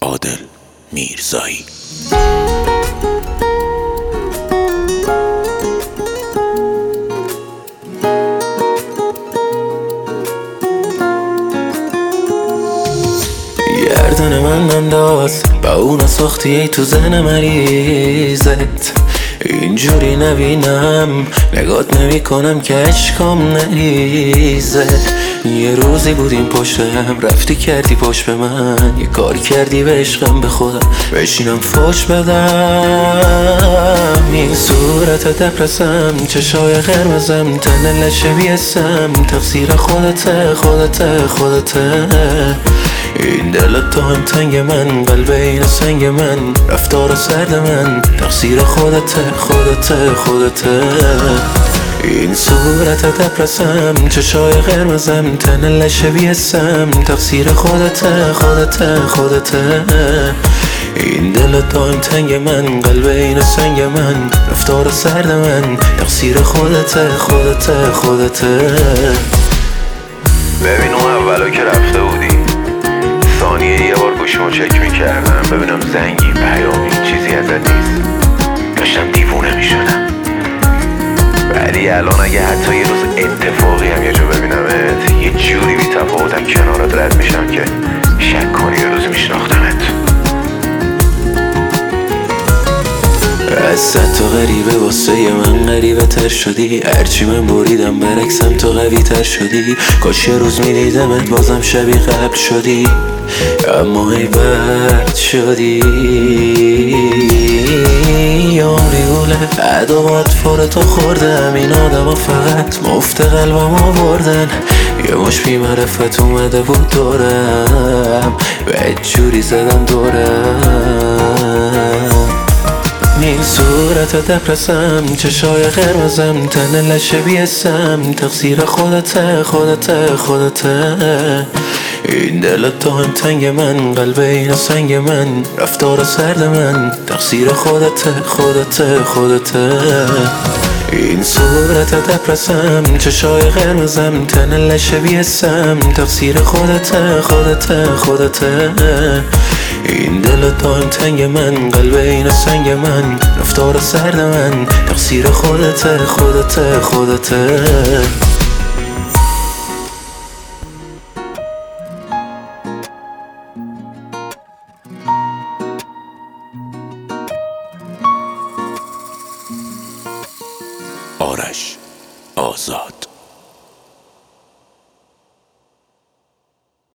عادل میرزایی. گردن من انداز با اونا ساختی ای تو زن مریضت، اینجوری نبینم نگات نمی کنم که عشقم نریزه. یه روزی بودیم پشت هم، رفتی کردی پشت به من، یه کار کردی به عشقم به خودم بشینم فوش بدم. این صورت دپرسم، چشای قرمزم، تن لشه بیسم، تقصیر خودته خودته خودته. این دلت تو هم تنگ من، قلب این سنگ من، رفتار سرد من، تقصیر خودته خودته خودته. این صورت دپرسم، چشای قرمزم، تن لشه بیسم، تقصیر خودته خودته خودته. این دلت تو هم تنگ من، قلب این سنگ من، رفتار سرد من، تقصیر خودته خودته خودته. ببین اون اولو که رفته بودی، ثانیه یه بار گوشیمو چک میکردم ببینم زنگی پیامی چیزی ازت نیست، داشتم دیوونه میشدم. ولی الان اگه حتی یه روز اتفاقی هم یه جا ببینمت، یه جوری بی تفاوتم کنارت رد میشم که شک کنی یه روز میشناختمت. از صد تا غریبه واسه من غریبه تر شدی، هرچی من بریدم برعکسم تو قوی تر شدی. کاش یه روز میدیدمت بازم شبیه قبل شدی، اما ای بد شدی. عمری گوله عدوات فور تو خوردم، این آدم ها فقط مفت قلبم آوردن. یه مش بی معرفت اومده بود دورم، بد جوری زدن دورم. این صورت دپرسم، چشای قرمزم، تن لشه بیسم، تقصیر خودته خودته خودته. این دلت تو هم تنگ من، قلب این سنگ من، رفتار سرد من، تقصیر خودته خودته خودته. این صورت دپرسم، چشای قرمزم، تن لشه بیسم، تقصیر خودته خودته خودته. این دلت تو هم تنگ من، قلب این سنگ من، رفتار سرد من، تقصیر خودته خودته خودته. آرش آزاد.